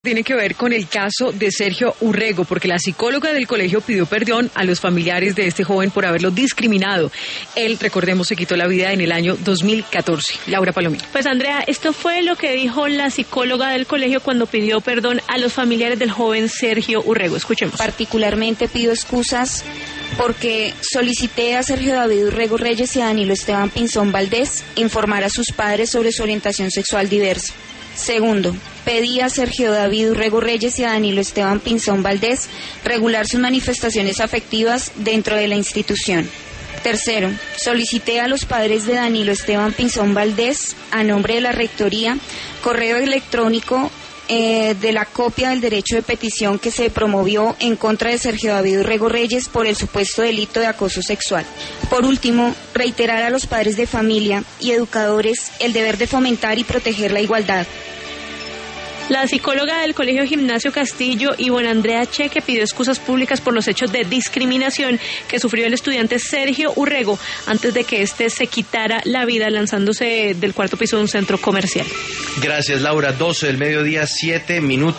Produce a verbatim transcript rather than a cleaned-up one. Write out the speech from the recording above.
tiene que ver con el caso de Sergio Urrego, porque la psicóloga del colegio pidió perdón a los familiares de este joven por haberlo discriminado. Él, recordemos, se quitó la vida en el año dos mil catorce. Laura Palomino. Pues Andrea, esto fue lo que dijo la psicóloga del colegio cuando pidió perdón a los familiares del joven Sergio Urrego. Escuchemos. Particularmente pido excusas porque solicité a Sergio David Urrego Reyes y a Danilo Esteban Pinzón Valdés informar a sus padres sobre su orientación sexual diversa. Segundo, pedí a Sergio David Urrego Reyes y a Danilo Esteban Pinzón Valdés regular sus manifestaciones afectivas dentro de la institución. Tercero, solicité a los padres de Danilo Esteban Pinzón Valdés, a nombre de la Rectoría, correo electrónico eh, de la copia del derecho de petición que se promovió en contra de Sergio David Urrego Reyes por el supuesto delito de acoso sexual. Por último, reiterar a los padres de familia y educadores el deber de fomentar y proteger la igualdad. La psicóloga del Colegio Gimnasio Castillo, Ivonne Andrea Cheque, pidió excusas públicas por los hechos de discriminación que sufrió el estudiante Sergio Urrego antes de que éste se quitara la vida lanzándose del cuarto piso de un centro comercial. Gracias, Laura. doce del mediodía, siete minutos.